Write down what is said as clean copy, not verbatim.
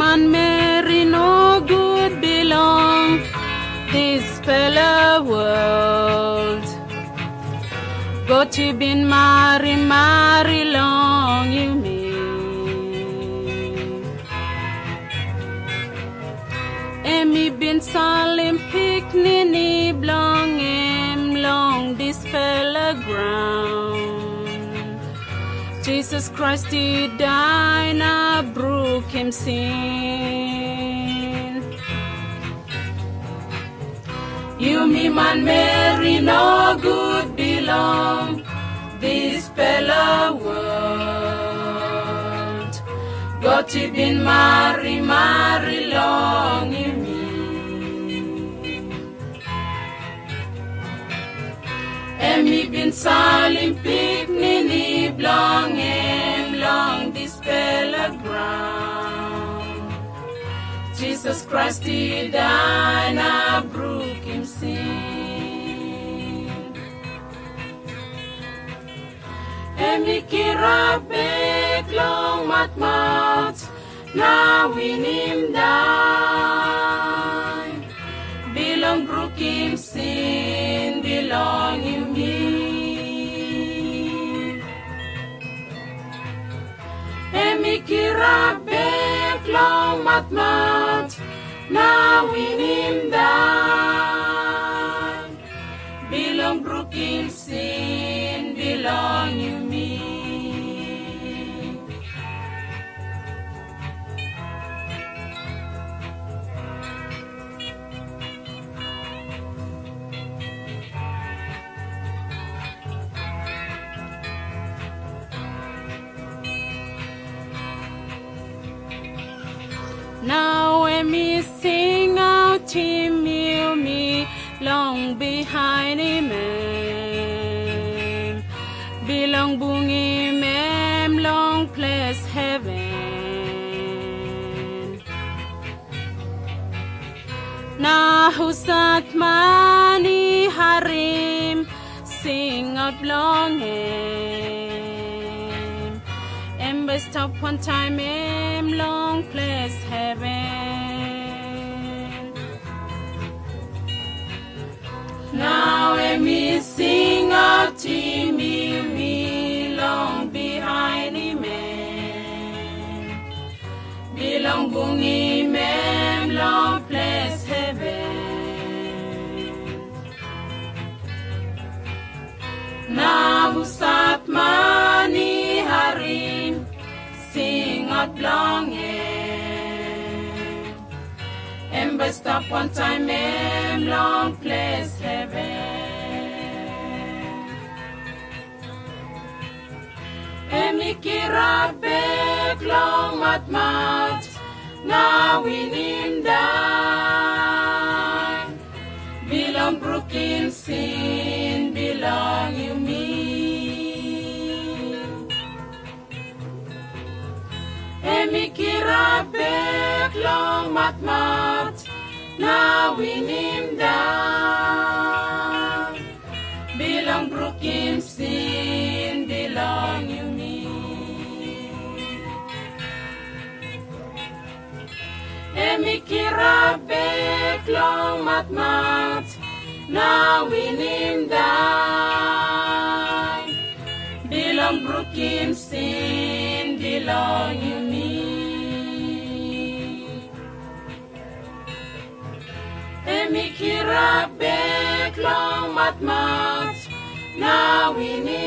man Mary no good belong this fella world. Go to been marry long you mean. Emi been salim picnic blong long this fella ground. Jesus Christ did die na brook him sin. You me man Mary no good belong this fella world. Got to been marry long you mean. And me been salim picnic long this fella ground. Jesus Christ did die na brook him sin. And me kira big long mat na win him die. Belong brook him sin, belong you me. And me kira big long mat na win him die. Belong brook him sin, belong you me. Now when me sing out him me long behind him belong bung him long place heaven. Now who sat mani harim sing out long him best up one time long place heaven. Now me sing out to me long behind him belong bung him long place heaven. Now who sat mani harim sing out long but stop one time long place heaven. Me kira big long mat na win him die. Belong brook him sin, belong you me. Me kira big long mat na win him die. Belong brook him sin, belong you me. Me kira big long mat na win him die. Belong brook him sin, belong you me. Me kira big long mat na win him